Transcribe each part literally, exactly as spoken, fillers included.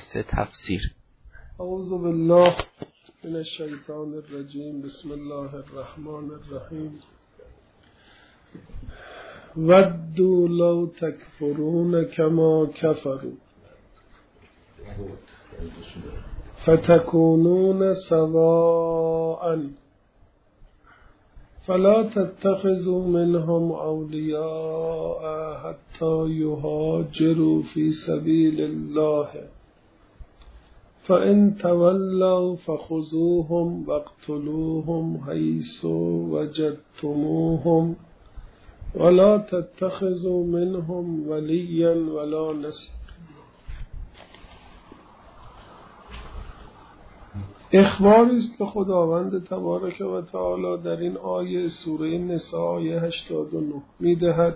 مثل تفسیر. اعوذ بالله من الشیطان الرجیم. بسم الله الرحمن الرحیم. ودوا لو تکفرون کما کفروا فتکونون سواء فلا تتخذوا منهم اولیاء حتی یهاجروا فی سبیل الله فإن تولوا فخذوهم واقتلوهم حيث وجدتموهم ولا تتخذوا منهم وليا ولا نصيرا. اخباری است که خداوند تبارک و تعالی در این آیه سوره نساء آیه هشتاد و نه می‌دهد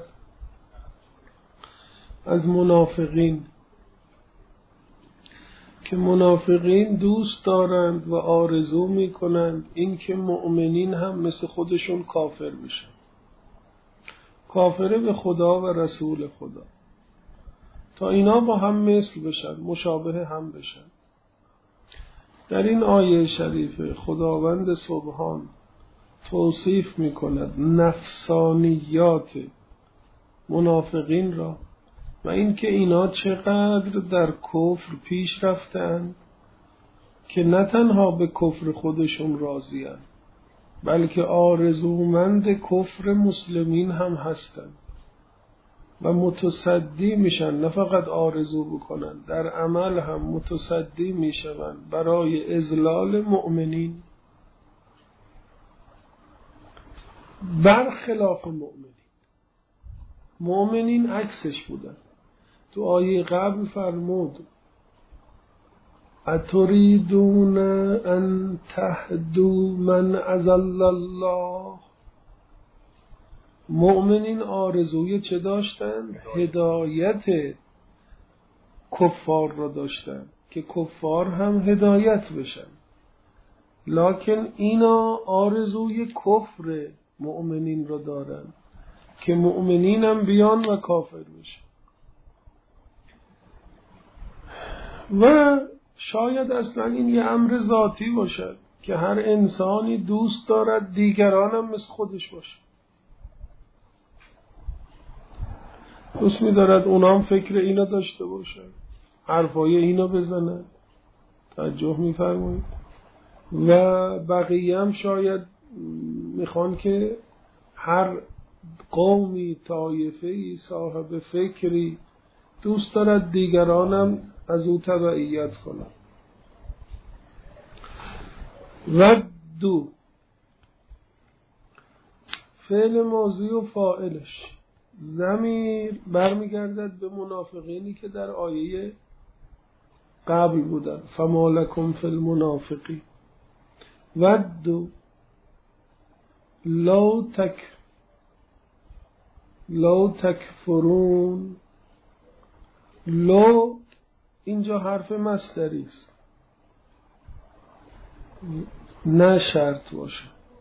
از منافقین که منافقین دوست دارند و آرزو می‌کنند اینکه مؤمنین هم مثل خودشون کافر بشن، کافر به خدا و رسول خدا، تا اینا با هم مثل بشن، مشابه هم بشن. در این آیه شریفه خداوند سبحان توصیف می‌کند نفسانیات منافقین را و اینکه اینا چقدر در کفر پیش رفتند که نه تنها به کفر خودشون راضی‌اند بلکه آرزومند کفر مسلمین هم هستند و متصدی میشن، نه فقط آرزو بکنن، در عمل هم متصدی میشوند برای اذلال مؤمنین برخلاف مؤمنین. مؤمنین عکسش بودن. تو آیه قبل فرمود اتریدون ان تهدوا من اضل الله. مؤمنین آرزوی چه داشتند؟ هدایت کفار را داشتند که کفار هم هدایت بشن، لکن اینا آرزوی کفر مؤمنین را دارند که مؤمنین هم بیان و کافر بشن. و شاید اصلا این یه امر ذاتی باشد که هر انسانی دوست دارد دیگران هم مثل خودش باشه، دوست می دارد اونام فکر اینا داشته باشه، حرفای اینا بزنن. توجه می فرمایید؟ و بقیه هم شاید میخوان که هر قومی، طایفه‌ای، صاحب فکری دوست دارد دیگرانم از او تبعیت کنند. ودو فعل ماضی و فاعلش ضمیر برمیگردد به منافقینی که در آیه قبل بودن. فما لکم فی المنافقین ودو لو تک لو تکفرون. لو اینجا حرف مصدری است، نه شرط باشه.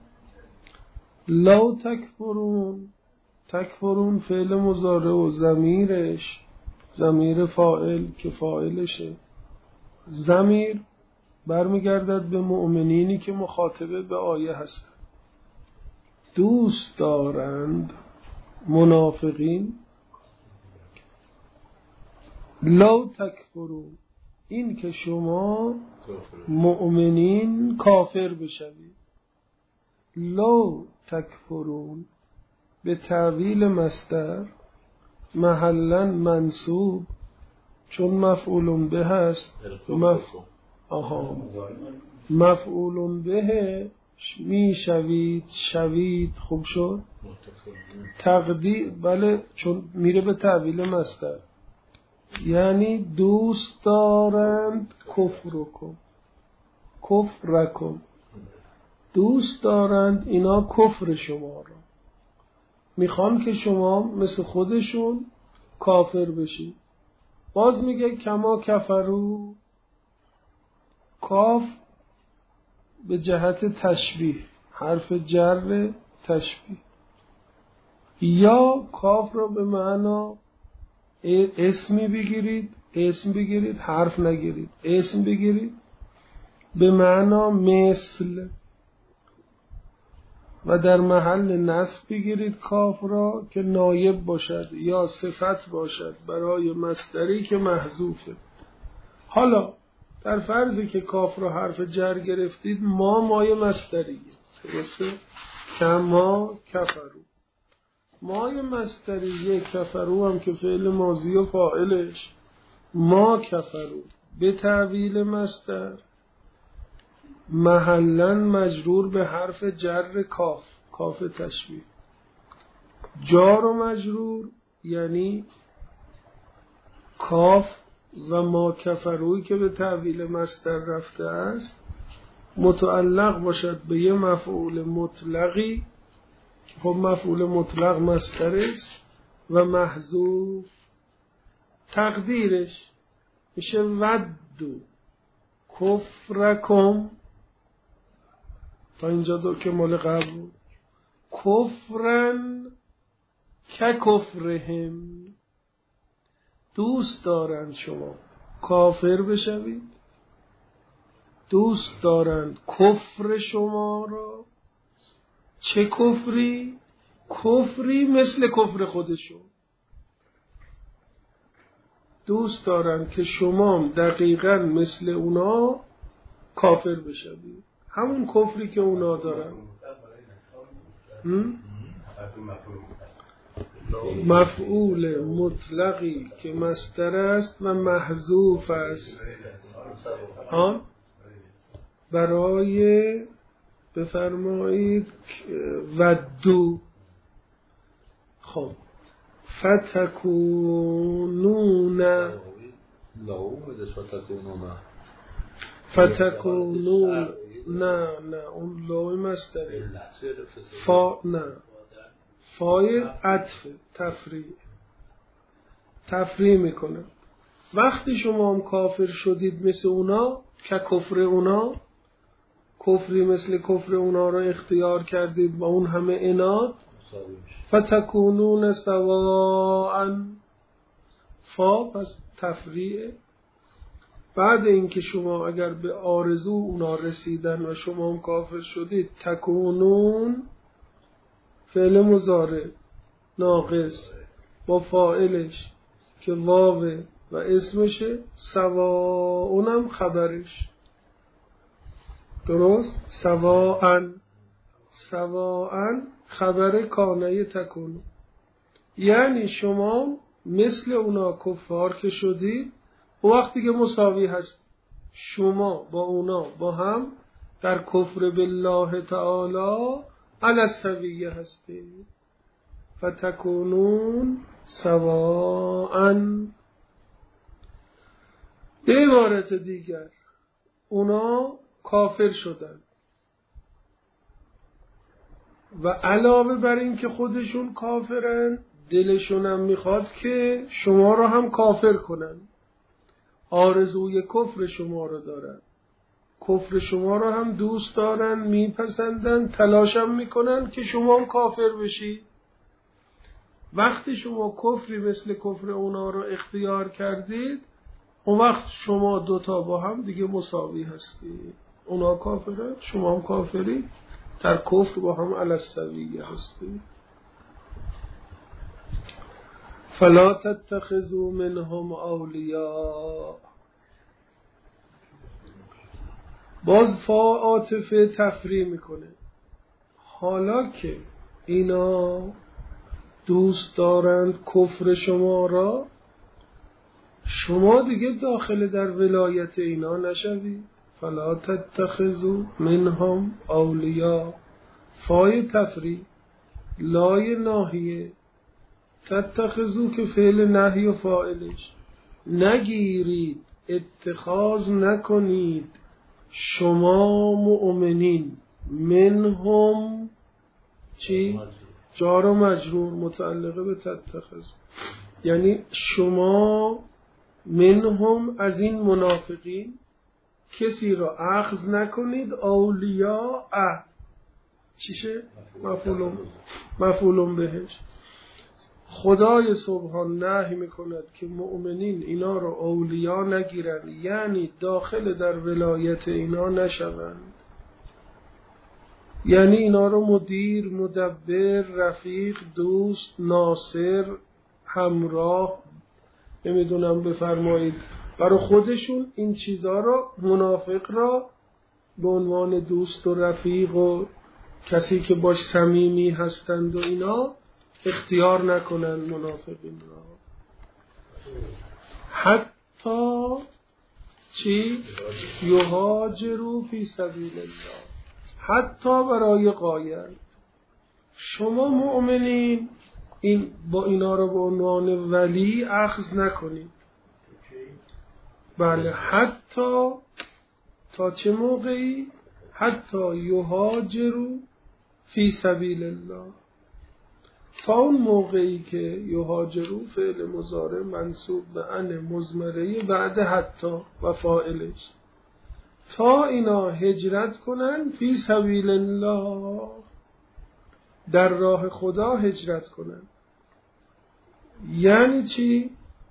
لو تکفرون، تکفرون فعل مضارع و ضمیرش ضمیر فاعل که فاعلشه، ضمیر برمیگردد به مؤمنینی که مخاطبه به آیه هستند. دوست دارند منافقین لو تکفرون، این که شما مؤمنین کافر بشوید. لو تکفرون به تعویل مصدر محلا منصوب چون مفعول به هست. مف... آها مفعول به می شوید شوید خوب شد تقدیر. بله چون میره به تعویل مصدر، یعنی دوست دارند کفرکم کفرکم، دوست دارند اینا کفر شما را، میخوان که شما مثل خودشون کافر بشید. باز میگه کما کفرو، کاف به جهت تشبیه، حرف جر تشبیه، یا کاف را به معنا اسمی بگیرید، اسم بگیرید، حرف نگیرید، اسم بگیرید به معنا مثل و در محل نصب بگیرید کاف را که نایب باشد یا صفت باشد برای مصدری که محذوفه. حالا در فرضی که کاف را حرف جر گرفتید، ما مای مصدریه، درسته؟ کما کفرو، مای مصدریه کفرو هم که فعل ماضی و فاعلش ما کفرو به تعویل مصدر محلاً مجرور به حرف جر کاف، کاف تشبیه. جار و مجرور یعنی کاف و ما کفروی که به تعویل مصدر رفته است متعلق باشد به یه مفعول مطلقی. خب مفعول مطلق مصدر است و محذوف، تقدیرش میشه ودو کفرکم، تا اینجا دو که مال قبل بود. کفرن که کفرهم، دوست دارند شما کافر بشوید، دوست دارند کفر شما را. چه کفری؟ کفری مثل کفر خودشون. دوست دارند که شما دقیقاً مثل اونا کافر بشوید، همون کفری که اونا دارن. مفعول مطلقی که مصدر است و محذوف است آن برای بفرمایید ودو. خب فتکونون فتکونون نه نه اون لوی مصدری فا نه فای عطف تفریع تفریع میکنه. وقتی شما هم کافر شدید مثل اونا که کفر اونا، کفری مثل کفر اونا را اختیار کردید با اون همه عناد، فتکونون سواء، فا پس تفریع. بعد اینکه شما اگر به آرزو اونا رسیدن و شما هم کافر شدید، تکونون فعل مضارع ناقص با فاعلش که واو و اسمشه، سواء هم خبرش، درست؟ سواء سواء خبر کانه تکونون، یعنی شما مثل اونا کفار که شدید و وقتی که مساوی هست شما با اونا با هم در کفر بالله تعالی علی السویه هستید. فتکونون سواء. به عبارت دیگر اونا کافر شدن و علاوه بر این که خودشون کافرن دلشون هم میخواد که شما رو هم کافر کنن، آرزوی کفر شما رو دارن، کفر شما رو هم دوست دارن، میپسندن، تلاش هم میکنن که شما هم کافر بشید. وقتی شما کفری مثل کفر اونا رو اختیار کردید، اون وقت شما دوتا با هم دیگه مساوی هستید. اونا کافرن، شما هم کافرید، در کفر با هم علی السویه هستید. فلا تتخذوا منهم اولیاء. باز فا عاطفه تفریع میکنه. حالا که اینا دوست دارند کفر شما را، شما دیگه داخل در ولایت اینا نشوید. فلا تتخذوا منهم اولیاء، فای تفریع، لای ناهیه، تتخذوا که فعل نهی و فاعلش، نگیرید، اتخاذ نکنید شما مؤمنین، منهم چی؟ جار و مجرور متعلقه به تتخذ، یعنی شما منهم از این منافقین کسی را اخذ نکنید. اولیاء چیشه؟ مفعولم مفعولم بهش. خدای سبحان نهی میکند که مؤمنین اینا رو اولیا نگیرن، یعنی داخل در ولایت اینا نشوند، یعنی اینا رو مدیر، مدبر، رفیق، دوست، ناصر، همراه نمیدونم بفرمایید برای خودشون این چیزها رو، منافق را به عنوان دوست و رفیق و کسی که باش صمیمی هستند و اینا اختیار نکنن منافقین را. حتی چی؟ یهاجروا فی سبیل الله، حتی برای غایت. شما مؤمنین این با اینا رو به عنوان ولی اخذ نکنید. بله، حتی تا چه موقعی؟ حتی یهاجروا فی سبیل الله، تا اون موقعی که یهاجروا فعل مضارع منصوب به ان مضمره بعد حتی و فاعلش، تا اینا هجرت کنن فی سبیل الله، در راه خدا هجرت کنن. یعنی چی؟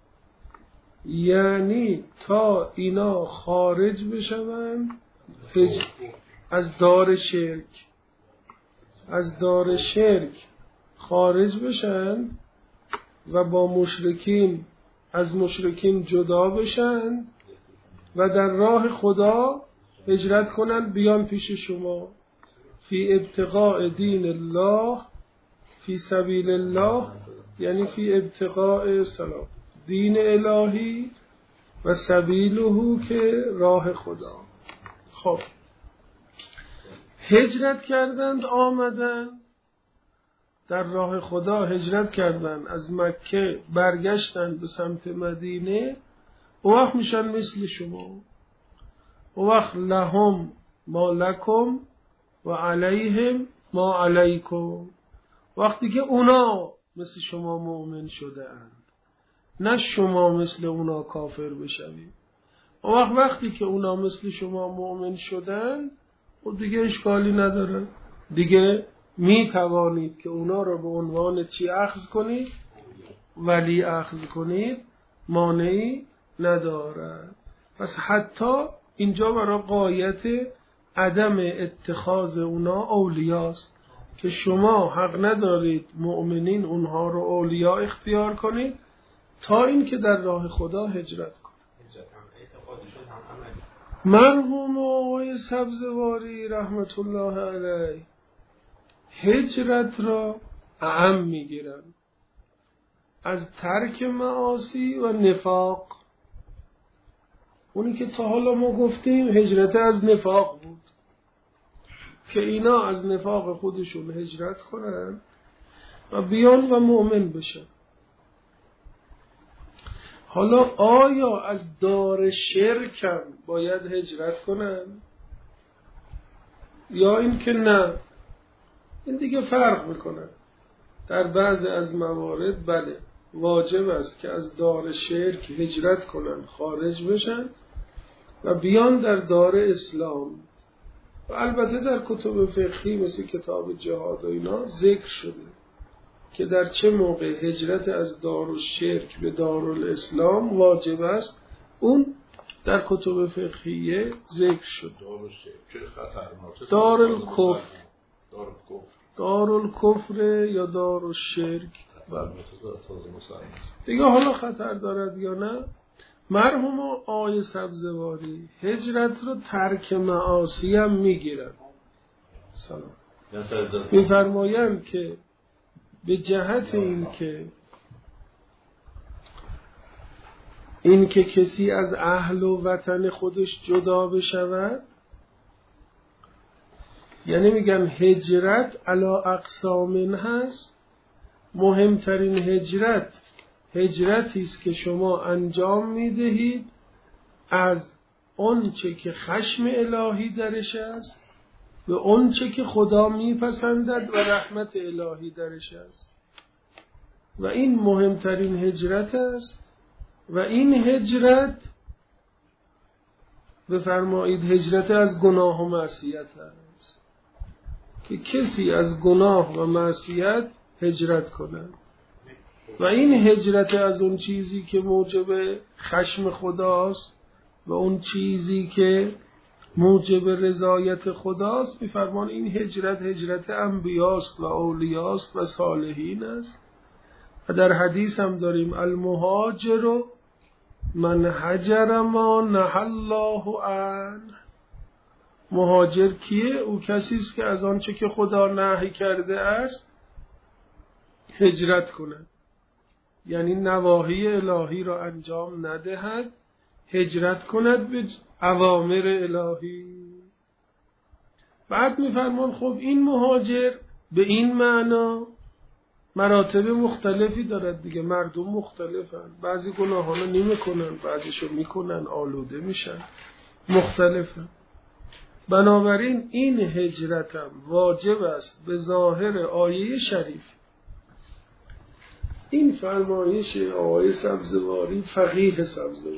یعنی تا اینا خارج بشون از دار شرک، از دار شرک خارج بشن و با مشرکین، از مشرکین جدا بشن و در راه خدا هجرت کنن بیان پیش شما. فی ابتغاء دین الله، فی سبیل الله یعنی فی ابتغاء سلام دین الهی و سبیله که راه خدا. خب هجرت کردند، آمدن در راه خدا، هجرت کردند از مکه برگشتند به سمت مدینه، او وقت میشن مثل شما. او وقت لهم ما لکم و علیهم ما علیکم، وقتی که اونا مثل شما مؤمن شده اند، نه شما مثل اونا کافر بشوید. و وقت وقتی که اونا مثل شما مؤمن شدن و دیگه اشکالی نداره، دیگه می توانید که اونا رو به عنوان چی اخذ کنید؟ ولی اخذ کنید، مانعی نداره. پس حتی اینجا برای غایت عدم اتخاذ اونا اولیاست که شما حق ندارید مؤمنین اونها رو اولیا اختیار کنید تا این که در راه خدا هجرت کنید. مرحوم آقای سبزواری رحمت الله علیه هجرت را اعم میگیرن از ترک معاصی و نفاق. اونی که تا حالا ما گفتیم هجرت از نفاق بود که اینا از نفاق خودشون هجرت کنن و بیان و مؤمن بشن. حالا آیا از دار شرکم باید هجرت کنن یا این که نه؟ این دیگه فرق میکنه. در بعض از موارد بله واجب است که از دار شرک هجرت کنن، خارج بشن و بیان در دار اسلام. و البته در کتب فقهی مثل کتاب جهاد و اینا ذکر شده که در چه موقع هجرت از دار الشرک به دار الاسلام واجب است. اون در کتب فقهیه ذکر شد. دار الکفر، دار الکفر یا دار الشرک دیگه حالا خطر دارد یا نه. مرحوم آقای سبزواری هجرت رو ترک معاصی هم میگیرن. سلام میفرمایند که به جهت این که این که کسی از اهل و وطن خودش جدا بشود، یعنی میگن هجرت علی اقسام هست. مهمترین هجرت هجرتی است که شما انجام میدهید از آنچه که خشم الهی درش است به آنچه که خدا میپسندد و رحمت الهی درش است، و این مهمترین هجرت است. و این هجرت بفرمایید هجرت از گناه و معصیت است که کسی از گناه و معصیت هجرت کند. و این هجرت از اون چیزی که موجب خشم خداست و اون چیزی که موجب رضایت خداست، می‌فرمان این هجرت هجرت انبیاست و اولیاست و صالحین است. و در حدیث هم داریم المهاجر من هجر ما نهی الله عنه. مهاجر کیه؟ او کسی است که از آنچه که خدا نهی کرده است هجرت کند، یعنی نواهی الهی را انجام ندهد، هجرت کند به اوامر الهی. بعد میفرمان خب این مهاجر به این معنا مراتب مختلفی دارد دیگه، مردم مختلفن، بعضی گناهانو نمیکنن، بعضیشو میکنن، آلوده میشن، مختلفن. بنابراین این هجرتم واجب است به ظاهر آیه شریف. این فرمایش آقای سبزواری، فقیه سبزواری،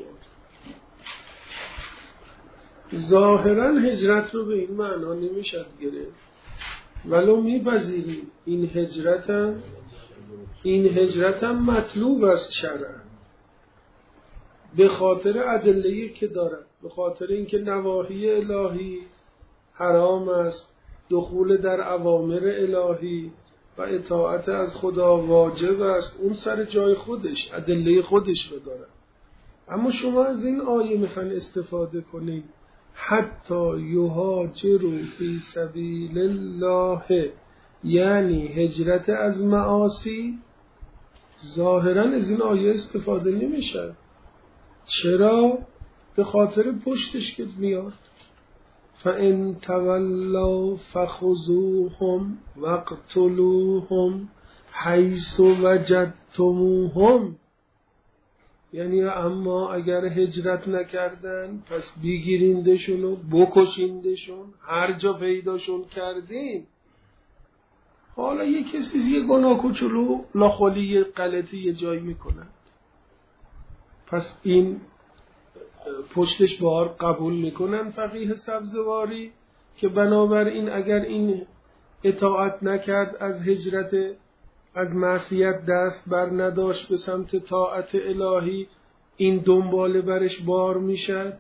ظاهرا هجرت رو به این معنا نمیشد گرفت، ولو میپذیریم این هجرتم این هجرتم مطلوب است شرعاً به خاطر ادله‌ای که دارد، به خاطر اینکه نواهی الهی حرام است، دخول در اوامر الهی و اطاعت از خدا واجب است. اون سر جای خودش ادله خودش رو دارد. اما شما از این آیه میخواین استفاده کنید حتی یهاجروا فی سبیل الله، یعنی هجرت از معاصی. ظاهرا از این آیه استفاده نمیشه. چرا؟ به خاطر پشتش که میاد فَإِن تَوَلَّوْا فَخُذُوهُمْ وَاقْتُلُوهُمْ حَيْثُ وَجَدتُّمُوهُمْ، یعنی اما اگر هجرت نکردن پس بگیریندشون و بکشیندشون هر جا پیداشون کردین. حالا یه کسی یه گناه کوچولو لاخولی یه غلطی یه جایی میکنند، پس این پشتش بار قبول میکنن فقیه سبزواری که بنابراین اگر این اطاعت نکرد از هجرت از معصیت دست بر نداشت به سمت طاعت الهی، این دنباله برش بار میشد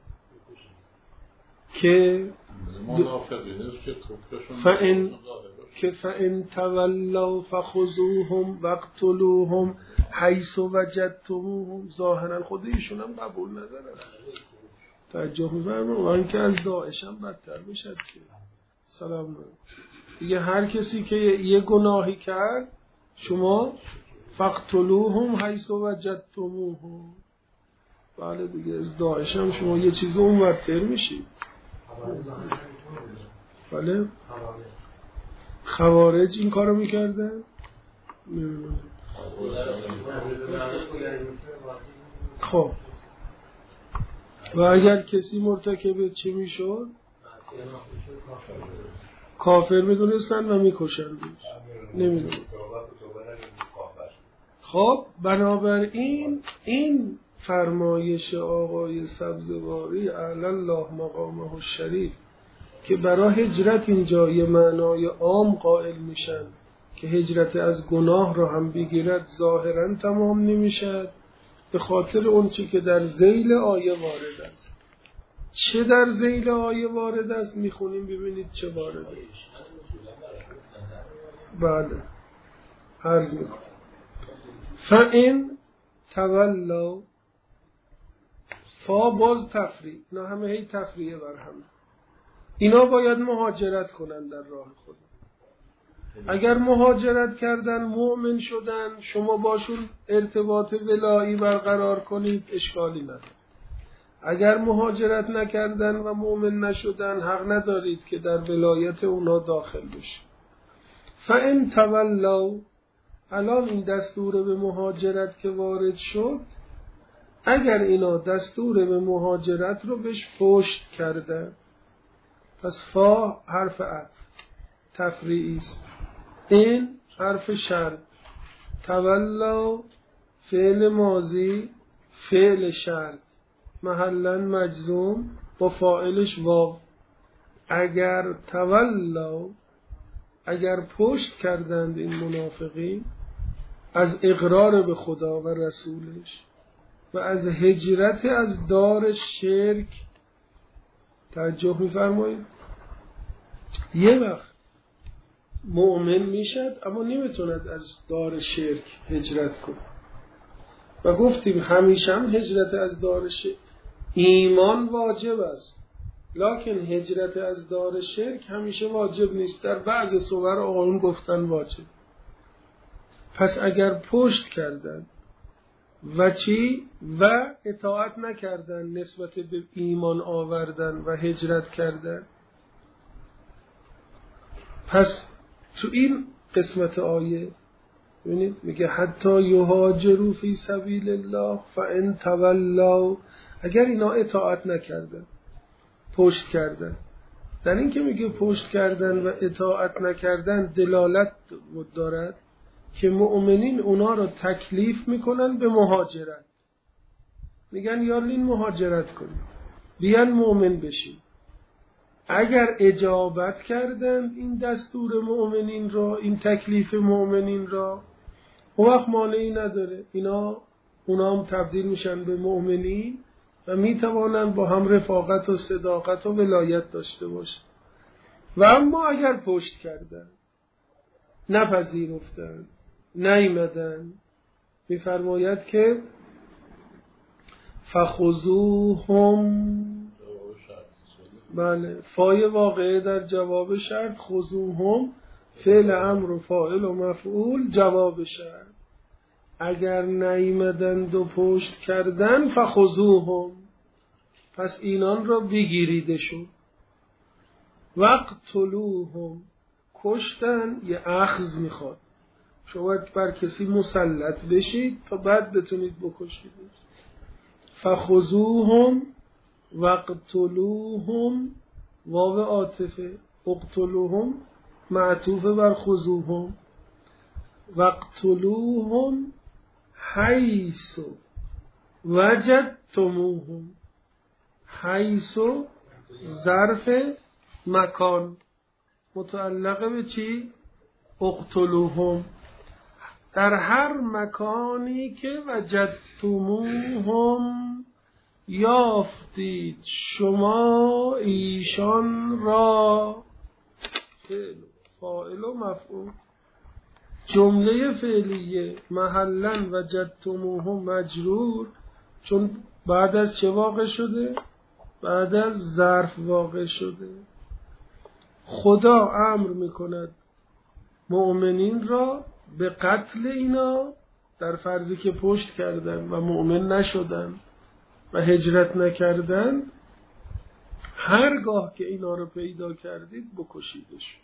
که فَإِن که فَإِن تَوَلَّوْا فَخُذُوهُمْ وَاقْتُلُوهُمْ حَيْثُ وَجَدتُّمُوهُمْ. ظاهرا خود ایشون هم قبول ندارن. توجه می‌فرمایید و اینکه از داعش هم بدتر میشد که سلام علیکم. دیگه هر کسی که یه گناهی کرد شما فَاقْتُلُوهُمْ حَيْثُ وَجَدتُّمُوهُمْ، بله دیگه از داعش هم شما یه چیز اونورتر میشید. بله خوارج این کارو میکردن؟ خب و اگر کسی مرتکب چی میشد؟ کافر میدونستن و میکشن. نمیدونن. خب بنابراین این فرمایش آقای سبزواری اعلی الله مقامه الشریف که برای هجرت اینجا یه معنای عام قائل میشن که هجرت از گناه را هم بگیرد، ظاهرا تمام نمیشد به خاطر اون چی که در ذیل آیه وارد است. چه در ذیل آیه وارد است میخونیم ببینید چه وارد است. بله عرض میکنم فَإِن تَوَلَّوْا، فا باز تفریع، اینا همه هی تفریعه بر هم. اینا باید مهاجرت کنن در راه خدا. اگر مهاجرت کردن مؤمن شدن شما باشون ارتباط ولایی برقرار کنید اشکالی نداره. اگر مهاجرت نکردن و مؤمن نشدن حق ندارید که در ولایت اونا داخل بشید. فَإِن تَوَلَّوْا، الان این دستور به مهاجرت که وارد شد، اگر اینا دستور به مهاجرت رو بهش پشت کردن، پس فا حرف عطف تفریعی است، این حرف شرط، تولوا فعل ماضی فعل شرط محلا مجزوم با فاعلش واو. اگر تولوا، اگر پشت کردند این منافقین، از اقرار به خدا و رسولش و از هجرت از دار شرک. توجه می‌فرمایید؟ یه وقت مؤمن میشد اما نمیتوند از دار شرک هجرت کنه و گفتیم همیشه هم هجرت از دار شرک ایمان واجب است، لکن هجرت از دار شرک همیشه واجب نیست. در بعض صور آقایون گفتن واجب. پس اگر پشت کردن و چی و اطاعت نکردن نسبت به ایمان آوردن و هجرت کردن، پس تو این قسمت آیه ببینید میگه حتی یهاجروا فی سبیل الله فان تولوا، اگر اینا اطاعت نکردن پشت کردن. در این که میگه پشت کردن و اطاعت نکردن دلالت دارد که مؤمنین اونا رو تکلیف میکنن به مهاجرت، میگن یارلین مهاجرت کنید بیان مؤمن بشید. اگر اجابت کردن این دستور مؤمنین را، این تکلیف مؤمنین را، اون وقت مانعی نداره، اینا اونا هم تبدیل میشن به مؤمنین و میتوانند با هم رفاقت و صداقت و ولایت داشته باشند. و اما اگر پشت کردن، نپذیرفتن، نیامدن، میفرماید که فخذوهم، بله فای واقعه در جواب شرط، خذوهم فعل امر و فاعل و مفعول جواب شرط. اگر نیامدند و پشت کردن فخذوهم، پس اینان را بگیریدشون. وقتلوهم، کشتن یه اخذ میخواد، شما بر کسی مسلط بشید تا بعد بتونید بکشید. فخذوهم وقتلوهم، واو عاطفه، اقتلوهم معطوف بر خذوهم. وقتلوهم حیث وجدتموهم، حیث ظرف مکان متعلق به چی؟ اقتلوهم، در هر مکانی که وجدتموهم یافتید شما ایشان را. فعل فاعل و مفعول، جمله فعلیه محلن وجدتموهم مجرور، چون بعد از چه واقع شده؟ بعد از ظرف واقع شده. خدا امر میکند مؤمنین را به قتل اینا در فرضی که پشت کردن و مؤمن نشدن و هجرت نکردن. هرگاه که اینا رو پیدا کردید بکشیدش.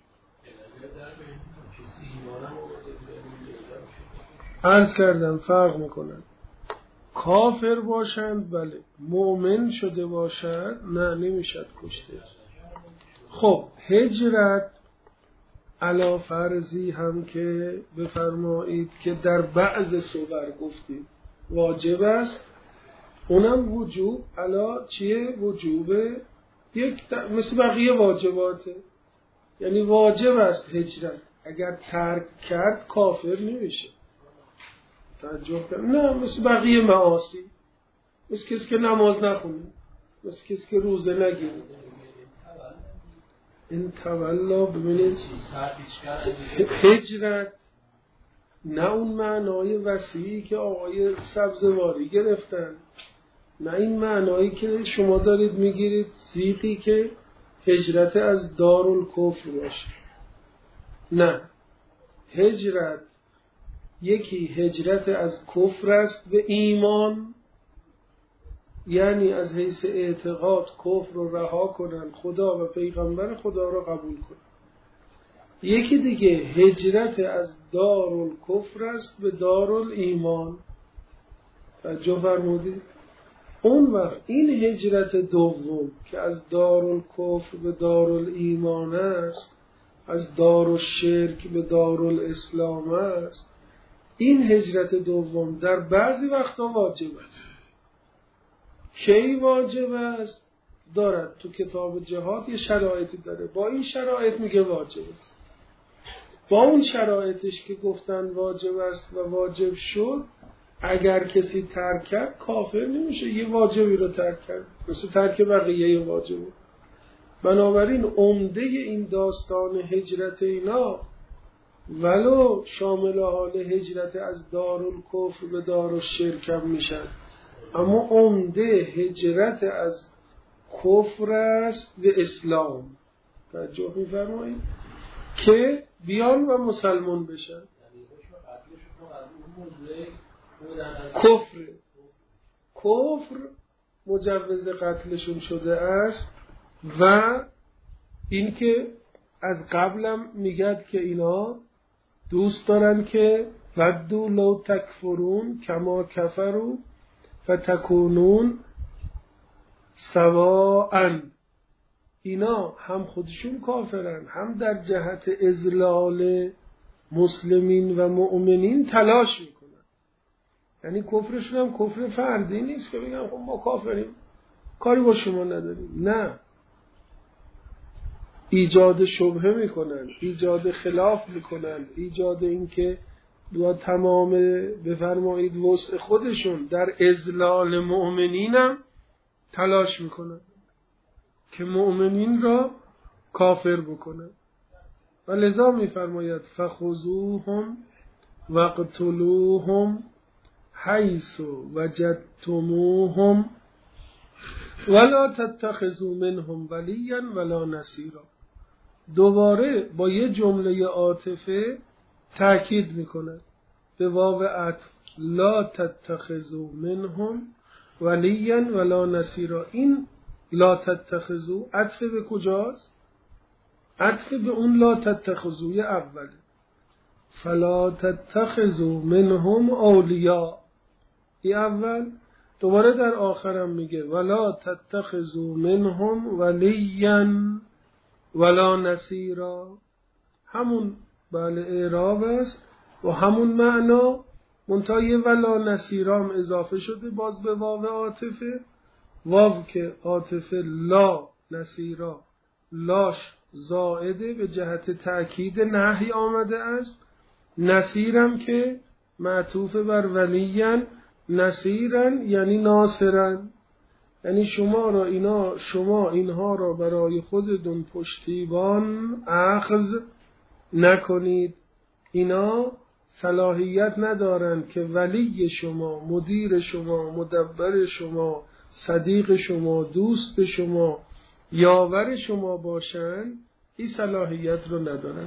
عرض کردم فرق میکنن، کافر باشند بله، مؤمن شده باشند نه نمیشد کشته. خب هجرت علا فرضی هم که بفرمایید که در بعض صور گفتیم واجب است، اونم وجوب علا چیه؟ وجوب یک در... مثل بقیه واجباته، یعنی واجب است هجرت، اگر ترک کرد کافر نمیشه. توجه کرد؟ نه مثل بقیه معاصی، مثل کسی که نماز نخونه، مثل کسی که روزه نگیره. این تولا ببینید هجرت نه اون معنای وسیعی که آقای سبزواری گرفتن، نه این معنایی که شما دارید میگیرید سیغی که هجرت از دارالکفر باشه. نه، هجرت یکی هجرت از کفر است به ایمان، یعنی از حیث اعتقاد کفر رو رها کنن، خدا و پیغمبر خدا رو قبول کنن. یکی دیگه هجرت از دارالکفر است به دارالایمان. توجه فرمودید؟ اون وقت این هجرت دوم که از دارالکفر به دارالایمان است، از دارالشرک به دارالاسلام است، این هجرت دوم در بعضی وقتا واجب است. کی واجب است؟ دارد تو کتاب جهاد یه شرایطی داره، با این شرایط میگه واجب است. با اون شرایطش که گفتن واجب است و واجب شد، اگر کسی ترک کرد کافر نمیشه، یه واجبی رو ترک کرد، مثل ترک بقیه واجب. بنابراین عمده این داستان هجرت اینا ولو شامل حال هجرت از دارالکفر به دارالشرک هم میشن، اما عمده هجرت از کفر است به اسلام. توجه می‌فرمایید که بیان و مسلمان بشن. کفر کفر مجوز قتلشون شده است و اینکه از قبلم میگد که اینا دوست دارن که ودو لو تکفرون کما کفروا فتکونون سواء. اینا هم خودشون کافرن، هم در جهت اذلال مسلمین و مؤمنین تلاش میکنن. یعنی کفرشون هم کفر فردی نیست که بگن خب ما کافریم کاری با شما نداریم، نه، ایجاد شبهه میکنن، ایجاد خلاف میکنن، ایجاد این که دو تمام بفرمایید وسع خودشون در اذلال مؤمنینم تلاش میکنن که مؤمنین را کافر بکنن. و لذا میفرماید فخذوهم وقتلوهم حیث وجدتموهم ولا تتخذوا منهم ولیا ولا نصیرا. دوباره با یه جمله عاطفه تأکید میکنه به واو عطف، لا تتخذوا منهم ولیا ولا نصیرا. این لا تتخذوا عطف به کجاست؟ عطف به اون لا تتخذوی اوله. فلا تتخذوا منهم اولیاء، این اول. دوباره در آخرم میگه ولا تتخذوا منهم ولیا ولا نصیرا. همون بله اعراب است و همون معنا، منتهای ولا نصیرا هم اضافه شده باز به واو عاطفه. واو که عاطفه لا نصیرا، لاش زائده به جهت تأکید نهی آمده است. نصیرم که معطوف بر ولین، نصیرن یعنی ناصرن، یعنی شما را اینا شما اینها را برای خودتون پشتیبان اخذ نکنید. اینا صلاحیت ندارن که ولی شما، مدیر شما، مدبر شما، صدیق شما، دوست شما، یاور شما باشن. این صلاحیت رو ندارن.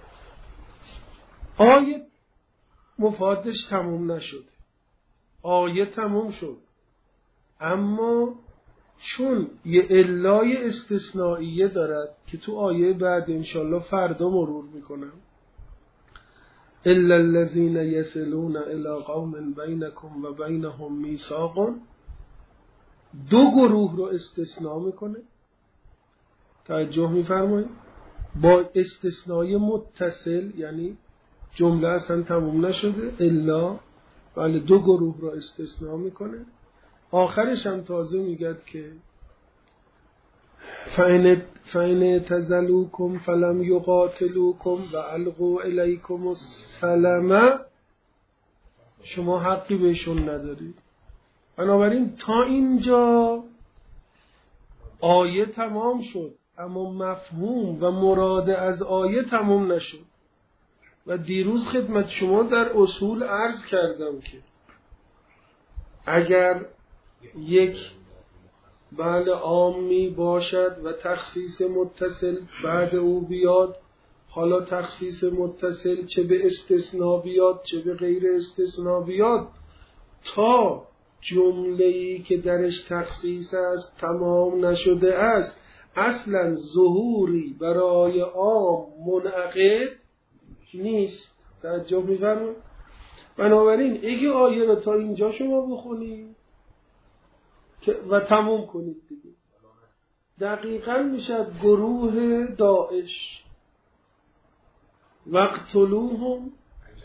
آیه مفادش تموم نشد، آیه تموم شد، اما چون یه علای استثنائیه دارد که تو آیه بعد انشالله فردا مرور میکنم، الا الذين يصلون الى قوم بينكم و بينهم میثاق، دو گروه رو استثناء میکنه. توجه میفرمایید؟ با استثنای متصل، یعنی جمله اصلا تموم نشده، الا ولی دو گروه رو استثناء میکنه. آخرش هم تازه میگد که فَإِنِ اعْتَزَلُوكُمْ فَلَمْ يُقَاتِلُوكُمْ وَأَلْقُوا إِلَيْكُمُ السَّلَمَ، شما حقی بهشون ندارید. بنابراین تا اینجا آیه تمام شد، اما مفهوم و مراد از آیه تمام نشد. و دیروز خدمت شما در اصول عرض کردم که اگر یک بله عامی باشد و تخصیص متصل بعد او بیاد، حالا تخصیص متصل چه به استثناء بیاد چه به غیر استثناء بیاد، تا جمله‌ای که درش تخصیص است تمام نشده است، اصلا ظهوری برای عام منعقد نیست. توجه می‌فرمایید؟ بنابراین اگه آیه رو تا اینجا شما بخونید و تموم کنید دیگه، دقیقاً میشه گروه داعش وقتلوهم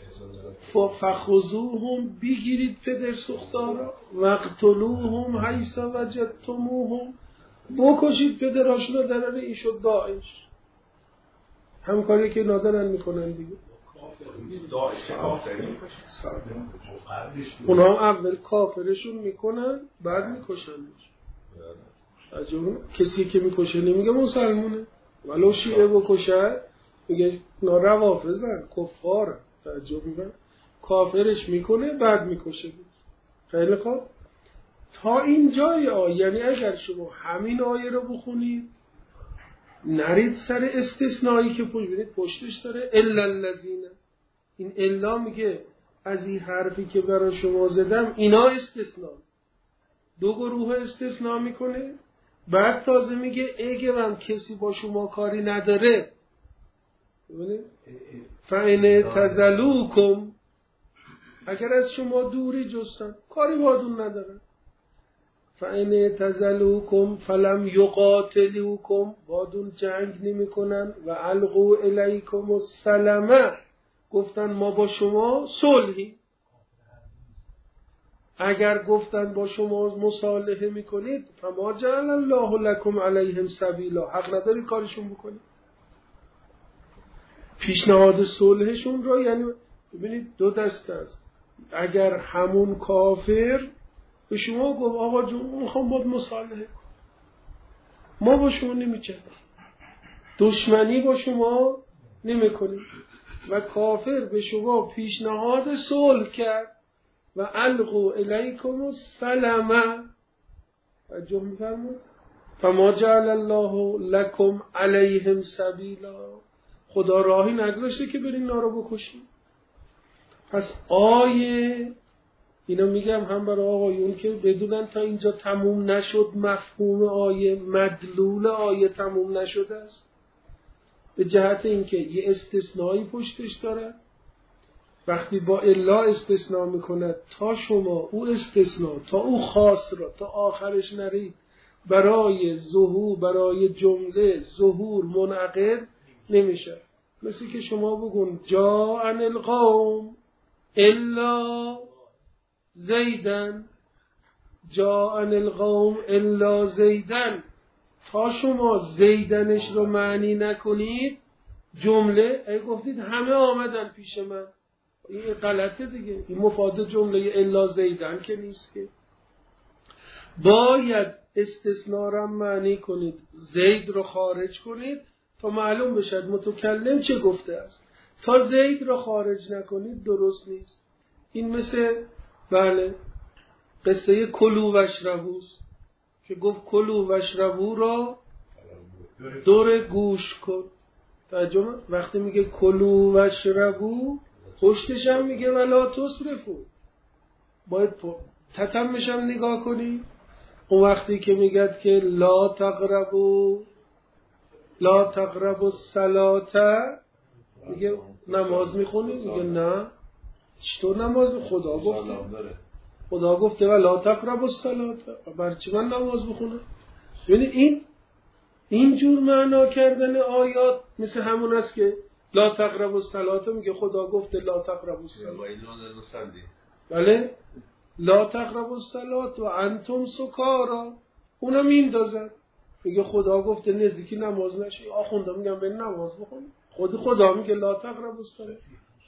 فخذوهم، بگیرید پدر سوختارا، وقتلوهم حیث وجدتموهم، بکشید پدراشون رو. در این شد داعش. هم کاری که نادرن میکنن دیگه. اونا هم اول کافرشون میکنن بعد میکشنش. کسی که میکشه نمیگه مسلمونه، ولو شیعه بکشه میگه روافضن کفار. تعجب میکنن کافرش میکنه بعد میکشه. خیلی خوب تا این جای آیه، یعنی اگر شما همین آیه رو بخونید نرید سر استثنایی که پشت بینید پشتش داره الا الذین، این الا میگه از این حرفی که برای شما زدم اینا استثنا، دو گروه استثنا میکنه. بعد تازه میگه اگه هم کسی با شما کاری نداره فَإِنْ تَزَلُوكُمْ، اگر از شما دوری جستن کاری بادون ندارن، فَإِنْ تَزَلُوكُمْ فَلَمْ يُقَاتِلُوكُمْ، بادون جنگ نمی کنن، و أَلْقُوا إِلَيْكُمُ السَّلَامَ، گفتن ما با شما صلحی. اگر گفتن با شما مصالحه میکنید فما جعل الله لكم علیهم سبیلا، حق نداری کارشون بکنید. پیشنهاد صلحشون رو یعنی ببینید دو دسته است. اگر همون کافر به شما گفت آقا جون میخوام باید مصالحه کنم، ما با شما نمیچنیم، دشمنی با شما نمیکنیم، و کافر به شما پیشنهاد صلح کرد و القوا الیکم السلام، توجه می‌فرمایید، فما جعل الله لكم علیهم سبیلا، خدا راهی نگذاشته که برین نارو بکشید. پس آیه اینا میگم هم برای آقایون که بدونن تا اینجا تموم نشد مفهوم آیه، مدلول آیه تموم نشده است، به جهت اینکه یه استثنایی پشتش داره. وقتی با الا استثناء میکنه تا شما او استثناء تا او خاص را تا آخرش نرید، برای ظهور برای جمله ظهور منعقد نمیشه. مثل که شما بگون جاء القوم الا زیدن، جاء القوم الا زیدن، تا شما زیدنش رو معنی نکنید جمله ای گفتید همه آمدن پیش من، این غلطه دیگه، این مفاد جمله الا زیدن که نیست که. باید استثناء را معنی کنید، زید رو خارج کنید تا معلوم بشد متکلم چه گفته است. تا زید رو خارج نکنید درست نیست. این مثل بله قصه کلو و اشربوست که گفت کلو و اشربو را دور گوش کن. ترجمه وقتی میگه کلو و اشربو پشتش هم میگه ولا تسرفو، باید تتمش هم نگاه کنی. اون وقتی که میگه که لا تقربو لا تقربو الصلاة، میگه نماز میخونی؟ میگه نه. چطور نماز؟ خدا گفته خدا گفته ولا تقربو الصلاة، برای چی من نماز بخونم؟ یعنی این اینجور معنا کردن آیات مثل همون است که لا تقربوا الصلاة، میگه خدا گفته لا تقربوا الصلاة، بله لا تقربوا الصلاة و انتم سکارا، اونم میندازن، میگه خدا گفته نزدیکی نماز نشی. آخونده میگم به نماز بخون، خود خدا میگه لا تقربوا الصلاة.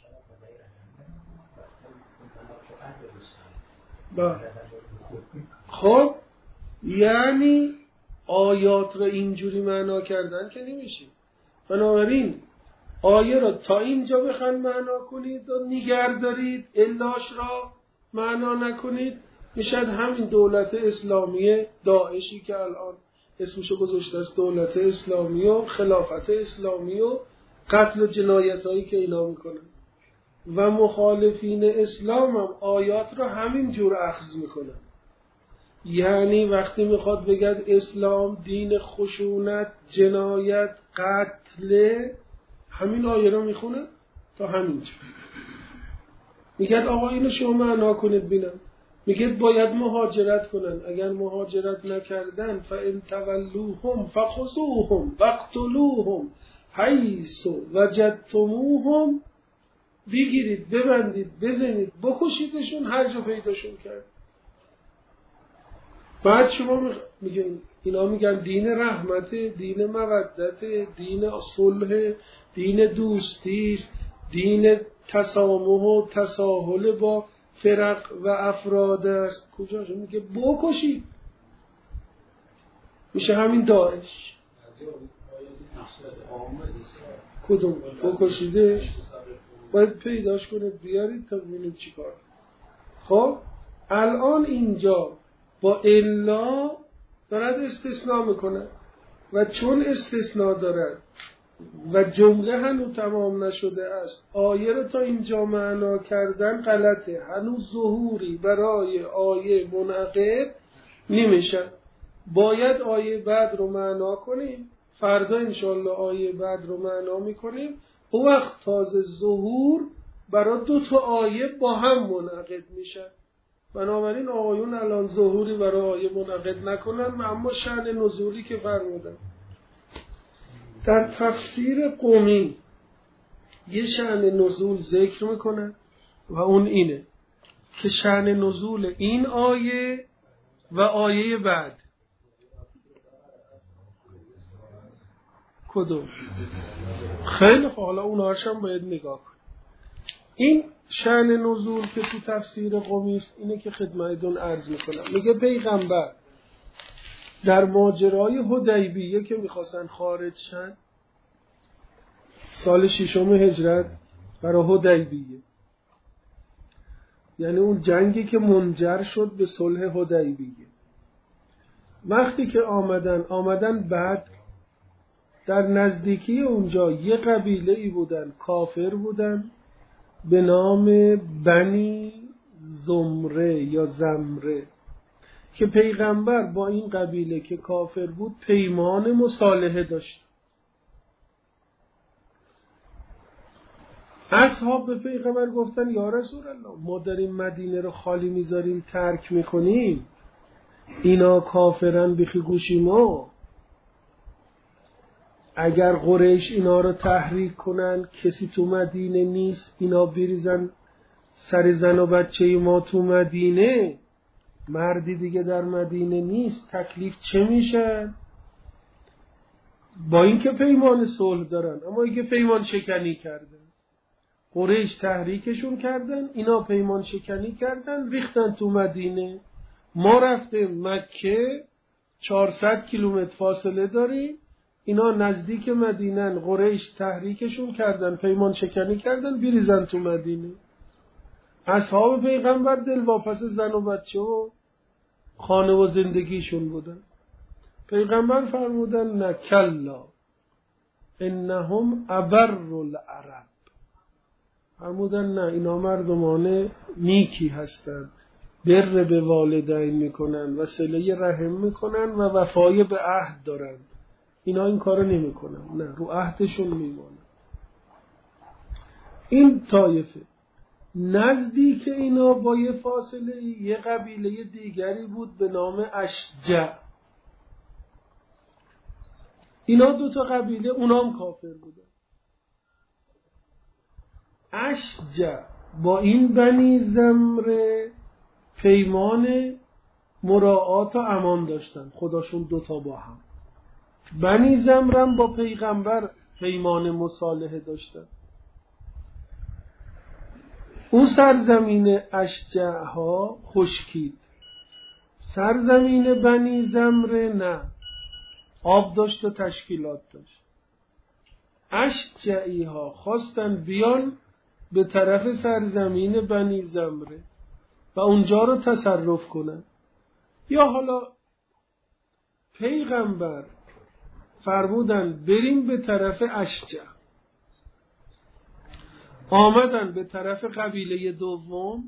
خب یعنی آیات رو اینجوری معنا کردن که نمیشه. بنابراین آیه را تا اینجا بخواید معنا کنید و نگه دارید، الاش را معنا نکنید، میشد همین دولت اسلامی داعشی که الان اسمشو گذاشته است دولت اسلامی و خلافت اسلامی و قتل و جنایت هایی که اینا میکنن، و مخالفین اسلام هم آیات را همین جور اخذ میکنن. یعنی وقتی میخواد بگد اسلام دین خشونت، جنایت، قتل، همین آیه رو میخونه تا همینجا. میگه آقا اینو شما معنا کنید بینم. میگه باید مهاجرت کنن، اگر مهاجرت نکردن فَإِن تَوَلُّوهُمْ فَخُذُوهُمْ وَاقْتُلُوهُمْ حَيْثُ وَجَدتُّمُوهُمْ، بگیرید، ببندید، بزنید، بکشیدشون هر جا پیداشون کرد. بعد شما میگین اینا میگن دین رحمت، دین مودت، دین صلح، دین دوستی است، دین تسامح و تساهل با فرق و افراد است. کجاش میگه بکشید، میشه همین داعش. کدوم بکشیدش؟ باید پیداش کنه بیارید تا ببینیم چی کار. خب الان اینجا با الا دارد استثناء میکنه و چون استثناء دارد و جمله هنوز تمام نشده است، آیه رو تا اینجا معنا کردن غلطه. هنوز ظهوری برای آیه منعقد نمیشه. باید آیه بعد رو معنا کنیم. فردا انشالله آیه بعد رو معنا میکنیم. او وقت تازه ظهور برای دو تا آیه با هم منعقد میشه. بنابراین آقایون الان ظهوری برای آیه منعقد نکنن، اما شأن نزولی که فرمودن در تفسیر قمی یه شأن نزول ذکر میکنه و اون اینه که شأن نزول این آیه و آیه بعد کدوم؟ خیلی خوب، حالا اون هاشم باید نگاه کن. این شأن نزول که تو تفسیر قمی است اینه که خدمتتون عرض میکنم. میگه پیغمبر در ماجرای حدیبیه که میخواستن خارج شن سال ششم هجرت برای حدیبیه، یعنی اون جنگی که منجر شد به صلح حدیبیه، وقتی که آمدن آمدن بعد در نزدیکی اونجا یه قبیله ای بودن، کافر بودن، به نام بنی زمره یا زمره، که پیغمبر با این قبیله که کافر بود پیمان مصالحه داشت. اصحاب به پیغمبر گفتن یا رسول الله ما داریم مدینه رو خالی میذاریم ترک میکنیم، اینا کافرن بخی گوشی ما، اگر قریش اینا رو تحریک کنن کسی تو مدینه نیست، اینا بریزن سر زن و بچه ما تو مدینه، مردی دیگه در مدینه نیست، تکلیف چه میشه؟ با اینکه پیمان صلح دارن اما اینکه پیمان شکنی کردن، قریش تحریکشون کردن، اینا پیمان شکنی کردن، ریختن تو مدینه. ما رفتیم مکه چهارصد کیلومتر فاصله داریم، اینا نزدیک مدینن، قریش تحریکشون کردن، پیمان شکنی کردن، بریزن تو مدینه. اصحاب پیغمبر دلواپس زن و بچه و خانه و زندگیشون بودن. پیغمبر فرمودن نه کلا انهم ابر العرب، فرمودن نه اینا مردمان نیکی هستند، بر به والدین میکنن و صله رحم میکنن و وفای به عهد دارن، اینا این کارو نمیکنن، نه رو عهدشون میمونن. این طایفه نزدیک اینا با یه فاصله یه قبیله دیگری بود به نام اشجع. اینا دو تا قبیله اونام کافر بودن. اشجع با این بنی زمره پیمان مراعات و امان داشتن، خداشون دوتا با هم. بنی زمرم با پیغمبر پیمان مصالحه داشتن. اون سرزمین اشجع ها خشکید، سرزمین بنی زمره نه، آب داشت و تشکیلات داشت. اشجعی ها خواستن بیان به طرف سرزمین بنی زمره و اونجا رو تصرف کنن، یا حالا پیغمبر فرمودن بریم به طرف اشجع، آمدن به طرف قبیله دوم.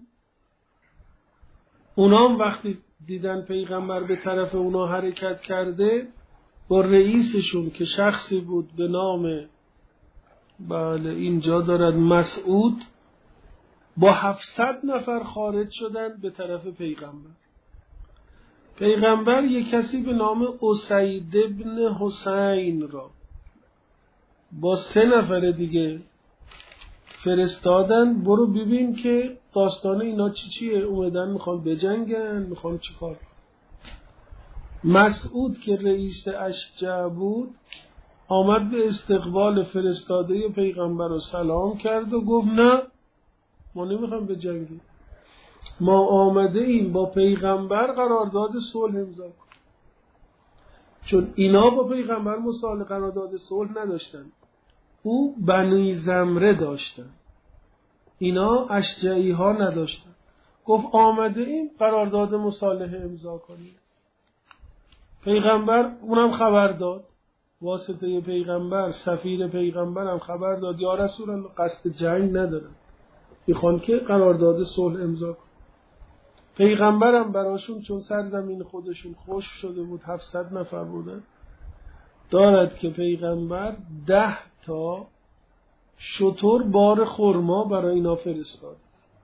اونام وقتی دیدن پیغمبر به طرف اونا حرکت کرده، با رئیسشون که شخصی بود به نام بله اینجا دارد مسعود، با هفتصد نفر خارج شدن به طرف پیغمبر. پیغمبر یک کسی به نام اسید ابن حسین را با سه نفر دیگه فرستادن برو ببین که داستان اینا چی چیه، اومدن میخوان بجنگن، میخوان چی کار. مسعود که رئیس اشجع بود آمد به استقبال فرستاده پیغمبر رو سلام کرد و گفت نه ما نمیخوام به جنگی، ما آمده ایم با پیغمبر قرارداد صلح امضا کنیم. چون اینا با پیغمبر مصالحه قرارداد صلح نداشتن، او بنی زمره داشتن، اینا اشجعی ها نداشتن. گفت آمده ایم قرارداد مصالحه امضا کنیم. پیغمبر اونم خبر داد، واسطه پیغمبر سفیر پیغمبر هم خبر داد یا رسول الله قصد جنگ ندارن، میخوان که قرارداد صلح امضا کنن. پیغمبرم براشون چون سرزمین خودشون خشک شده بود، هفتصد نفر بودن، دارد که پیغمبر ده تا شتر بار خرما برای اینا فرستاد.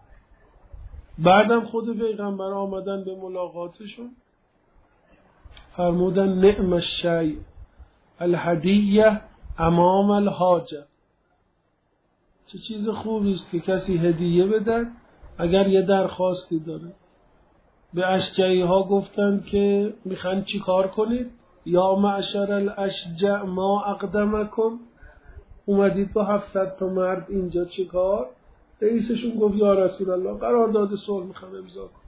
بعدم خود پیغمبر آمدن به ملاقاتشون، فرمودن نعم الشیء الهدیه امام الحاجه، چه چیز خوبی است که کسی هدیه بدهد اگر یه درخواستی داره. به اشجعی ها گفتند که میخواین چی کار کنید؟ یا معشر الاشجع ما اقدمکم، اومدید با هفتصد تا مرد اینجا چی کار؟ رئیسشون گفت یا رسول الله قرارداد صلح میخوام امضا کنم.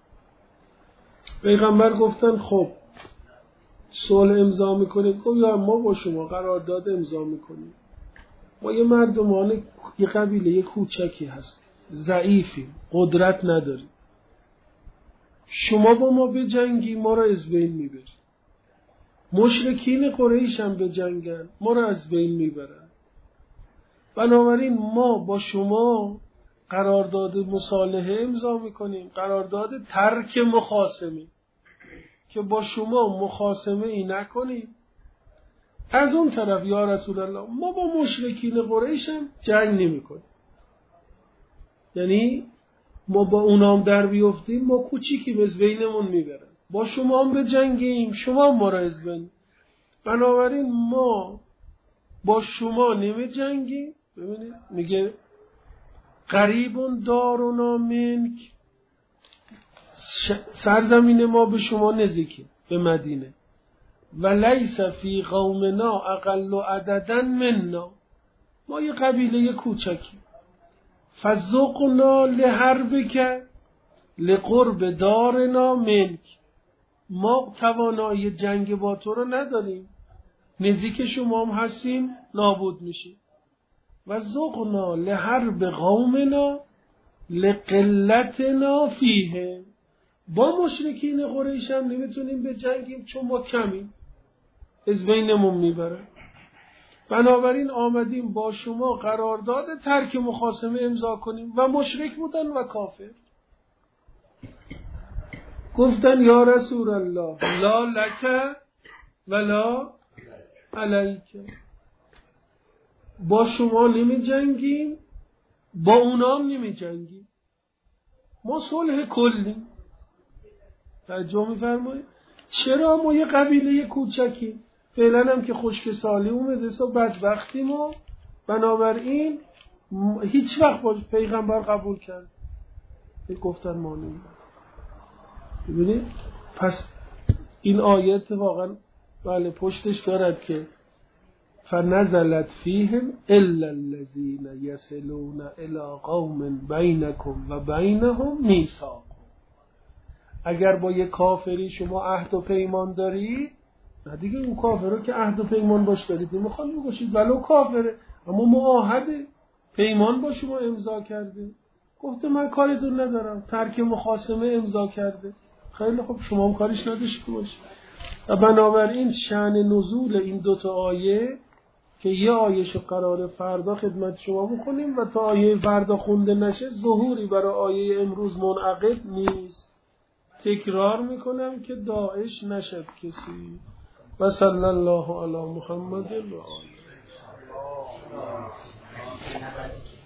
پیغمبر گفتن خب صلح امضا میکنید؟ گفت یا ما با شما قرارداد امضا میکنیم، ما یه مردمان یه قبیله یه کوچکی هستیم، ضعیفیم، قدرت نداریم، شما با ما به جنگی ما را از بین میبرید، مشرکین قریش هم به جنگن ما را از بین میبرن، بنابراین ما با شما قرارداد مصالحه امضا میکنیم، قرارداد ترک مخاصمه، که با شما مخاصمه ای نکنیم. از اون طرف یا رسول الله ما با مشرکین قریش هم جنگ نمی کنیم، یعنی ما با اونام در بیفتیم ما کوچیکی از بینمون میبرن، با شما هم به جنگیم شما ما را از بین، بنابراین ما با شما نمی جنگیم. ببینید میگه قریبون دارنا منک، سرزمین ما به شما نزدیکه به مدینه، و لیس فی قومنا اقل عددا منا، ما یه قبیله کوچکی، فذقنا لحربک لقرب دارنا منک، ما توانایی جنگ با تو رو نداریم، نزدیک شما هم هستیم نابود میشیم. و ذقنا لحرب قومنا لقلتنا فیه، با مشرکین قریش هم نمیتونیم به جنگیم چون ما کمیم، از بینمون میبرن، بنابراین آمدیم با شما قرارداد ترک مخاصمه امضا کنیم. و مشرک بودن و کافر. گفتن یا رسول الله لا لک ولا علیک، با شما نمی جنگیم با اونام نمی جنگیم، ما صلح کلیم. توجه می‌فرمایید؟ چرا ما یه قبیله کوچکی، فعلا هم که خشک سالی اومده سو بدبختی ما، بنابراین هیچ وقت با پیغمبر قبول کرد. گفتن ما نمی. ببینید پس این آیت واقعا بله پشتش دارد که فنزلت فیهم الا الذین یصلون الی قوم بینکم و بینهم میثاق، اگر با یک کافری شما عهد و پیمان دارید، نه دیگه اون کافر رو که عهد و پیمان باش دارید نمیخواد بگوشید، ولو کافره اما معاهده پیمان با شما امضا کرده، گفته من کاریتون ندارم، ترک مخاصمه امضا کرده، خیلی خوب شما هم کاریش نداشته باشید. و بنابراین شأن نزول این دوتا آیه که یه آیهشو قراره فردا خدمت شما بکنیم و تا آیه فردا خونده نشه ظهوری برای آیه امروز منعقد نیست. تکرار میکنم که داعش نشد کسی. و صلی الله علی محمد و آله.